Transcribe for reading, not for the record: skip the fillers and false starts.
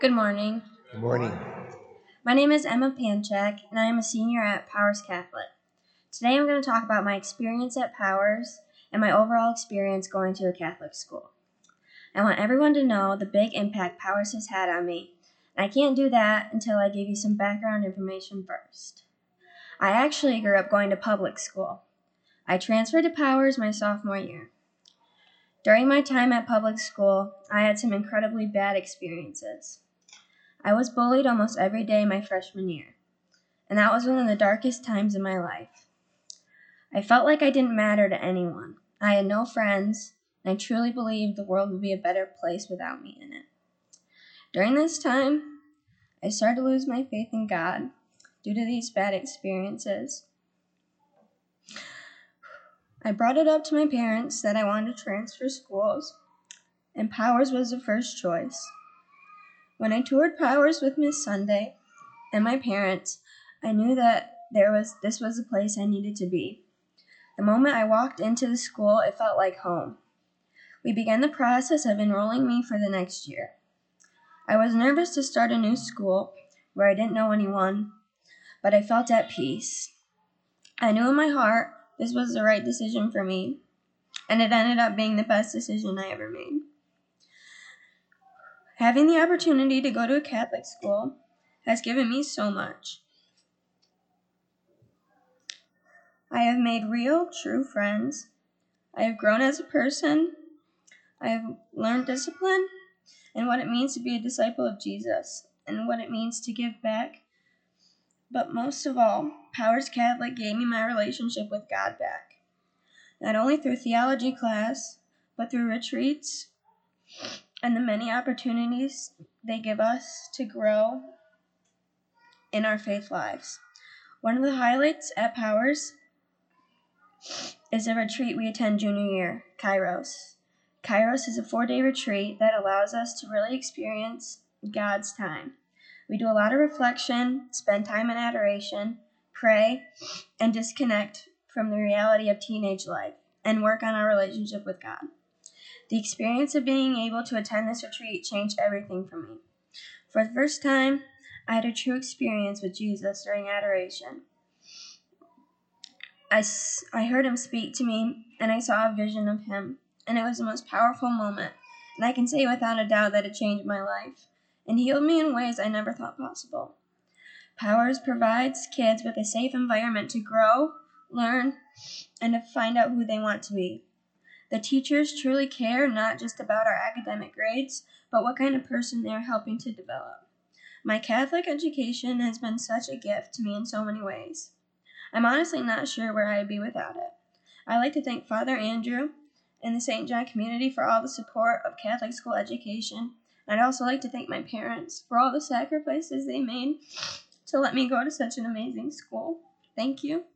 Good morning. Good morning. My name is Emma Panchak, and I am a senior at Powers Catholic. Today I'm going to talk about my experience at Powers and my overall experience going to a Catholic school. I want everyone to know the big impact Powers has had on me, and I can't do that until I give you some background information first. I actually grew up going to public school. I transferred to Powers my sophomore year. During my time at public school, I had some incredibly bad experiences. I was bullied almost every day my freshman year, and that was one of the darkest times in my life. I felt like I didn't matter to anyone. I had no friends, and I truly believed the world would be a better place without me in it. During this time, I started to lose my faith in God due to these bad experiences. I brought it up to my parents that I wanted to transfer schools, and Powers was the first choice. When I toured Powers with Miss Sunday and my parents, I knew that this was the place I needed to be. The moment I walked into the school, it felt like home. We began the process of enrolling me for the next year. I was nervous to start a new school where I didn't know anyone, but I felt at peace. I knew in my heart this was the right decision for me, and it ended up being the best decision I ever made. Having the opportunity to go to a Catholic school has given me so much. I have made real, true friends. I have grown as a person. I have learned discipline and what it means to be a disciple of Jesus and what it means to give back. But most of all, Powers Catholic gave me my relationship with God back. Not only through theology class, but through retreats and the many opportunities they give us to grow in our faith lives. One of the highlights at Powers is a retreat we attend junior year, Kairos. Kairos is a 4-day retreat that allows us to really experience God's time. We do a lot of reflection, spend time in adoration, pray, and disconnect from the reality of teenage life and work on our relationship with God. The experience of being able to attend this retreat changed everything for me. For the first time, I had a true experience with Jesus during adoration. I heard him speak to me, and I saw a vision of him, and it was the most powerful moment, and I can say without a doubt that it changed my life and healed me in ways I never thought possible. Powers provides kids with a safe environment to grow, learn, and to find out who they want to be. The teachers truly care not just about our academic grades, but what kind of person they are helping to develop. My Catholic education has been such a gift to me in so many ways. I'm honestly not sure where I'd be without it. I'd like to thank Father Andrew and the St. John community for all the support of Catholic school education. I'd also like to thank my parents for all the sacrifices they made to let me go to such an amazing school. Thank you.